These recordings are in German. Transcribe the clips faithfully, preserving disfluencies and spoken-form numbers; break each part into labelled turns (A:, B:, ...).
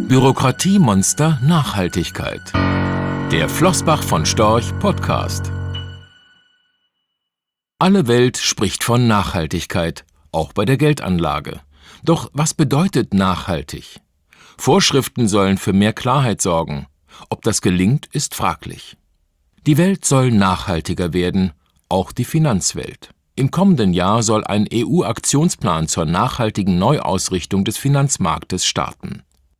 A: Bürokratiemonster Nachhaltigkeit. Der Flossbach von Storch Podcast. Alle Welt spricht von Nachhaltigkeit, auch bei der Geldanlage. Doch was bedeutet nachhaltig? Vorschriften sollen für mehr Klarheit sorgen. Ob das gelingt, ist fraglich. Die Welt soll nachhaltiger werden, auch die Finanzwelt. Im kommenden Jahr soll ein E U-Aktionsplan zur nachhaltigen Neuausrichtung des Finanzmarktes starten.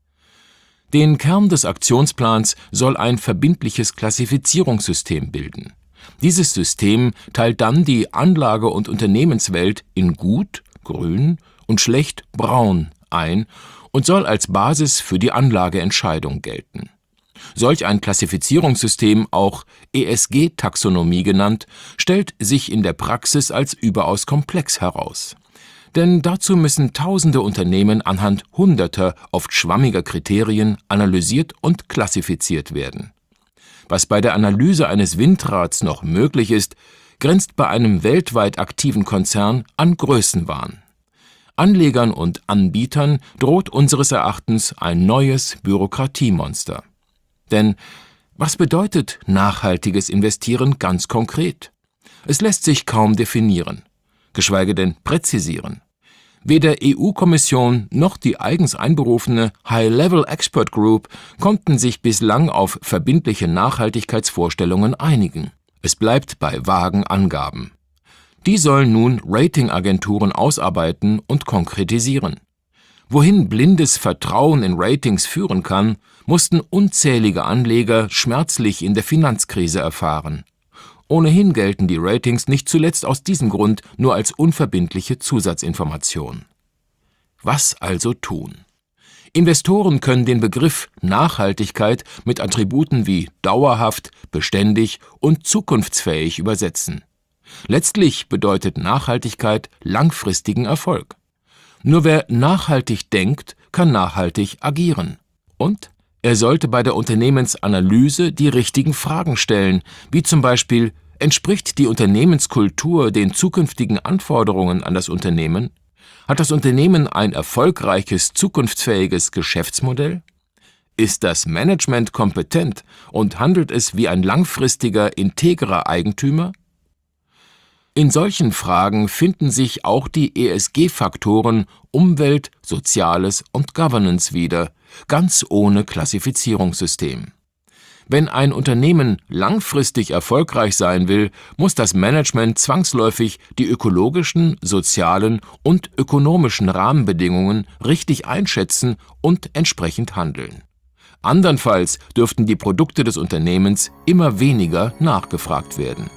A: Den Kern des Aktionsplans soll ein verbindliches Klassifizierungssystem bilden. Dieses System teilt dann die Anlage- und Unternehmenswelt in gut, grün und schlecht, braun ein und soll als Basis für die Anlageentscheidung gelten. Solch ein Klassifizierungssystem, auch E S G-Taxonomie genannt, stellt sich in der Praxis als überaus komplex heraus. Denn dazu müssen tausende Unternehmen anhand hunderter, oft schwammiger Kriterien analysiert und klassifiziert werden. Was bei der Analyse eines Windrads noch möglich ist, grenzt bei einem weltweit aktiven Konzern an Größenwahn. Anlegern und Anbietern droht unseres Erachtens ein neues Bürokratiemonster. Denn was bedeutet nachhaltiges Investieren ganz konkret? Es lässt sich kaum definieren, geschweige denn präzisieren. Weder E U-Kommission noch die eigens einberufene High-Level Expert Group konnten sich bislang auf verbindliche Nachhaltigkeitsvorstellungen einigen. Es bleibt bei vagen Angaben. Die sollen nun Ratingagenturen ausarbeiten und konkretisieren. Wohin blindes Vertrauen in Ratings führen kann, mussten unzählige Anleger schmerzlich in der Finanzkrise erfahren. Ohnehin gelten die Ratings nicht zuletzt aus diesem Grund nur als unverbindliche Zusatzinformation. Was also tun? Investoren können den Begriff Nachhaltigkeit mit Attributen wie dauerhaft, beständig und zukunftsfähig übersetzen. Letztlich bedeutet Nachhaltigkeit langfristigen Erfolg. Nur wer nachhaltig denkt, kann nachhaltig agieren. Und er sollte bei der Unternehmensanalyse die richtigen Fragen stellen, wie zum Beispiel: Entspricht die Unternehmenskultur den zukünftigen Anforderungen an das Unternehmen? Hat das Unternehmen ein erfolgreiches, zukunftsfähiges Geschäftsmodell? Ist das Management kompetent und handelt es wie ein langfristiger, integrer Eigentümer? In solchen Fragen finden sich auch die E S G-Faktoren Umwelt, Soziales und Governance wieder, ganz ohne Klassifizierungssystem. Wenn ein Unternehmen langfristig erfolgreich sein will, muss das Management zwangsläufig die ökologischen, sozialen und ökonomischen Rahmenbedingungen richtig einschätzen und entsprechend handeln. Andernfalls dürften die Produkte des Unternehmens immer weniger nachgefragt werden.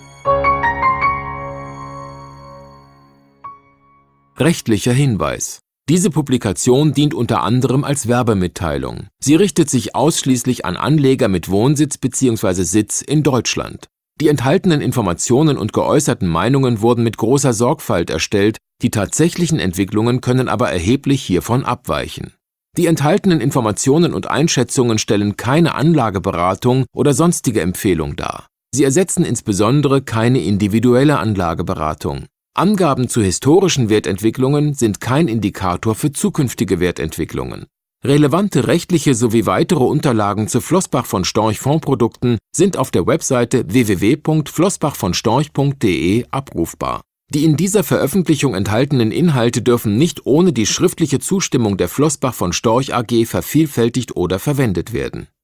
A: Rechtlicher Hinweis. Diese Publikation dient unter anderem als Werbemitteilung. Sie richtet sich ausschließlich an Anleger mit Wohnsitz bzw. Sitz in Deutschland. Die enthaltenen Informationen und geäußerten Meinungen wurden mit großer Sorgfalt erstellt, die tatsächlichen Entwicklungen können aber erheblich hiervon abweichen. Die enthaltenen Informationen und Einschätzungen stellen keine Anlageberatung oder sonstige Empfehlung dar. Sie ersetzen insbesondere keine individuelle Anlageberatung. Angaben zu historischen Wertentwicklungen sind kein Indikator für zukünftige Wertentwicklungen. Relevante rechtliche sowie weitere Unterlagen zu Flossbach von Storch Fondsprodukten sind auf der Webseite w w w punkt flossbach von storch punkt de abrufbar. Die in dieser Veröffentlichung enthaltenen Inhalte dürfen nicht ohne die schriftliche Zustimmung der Flossbach von Storch A G vervielfältigt oder verwendet werden.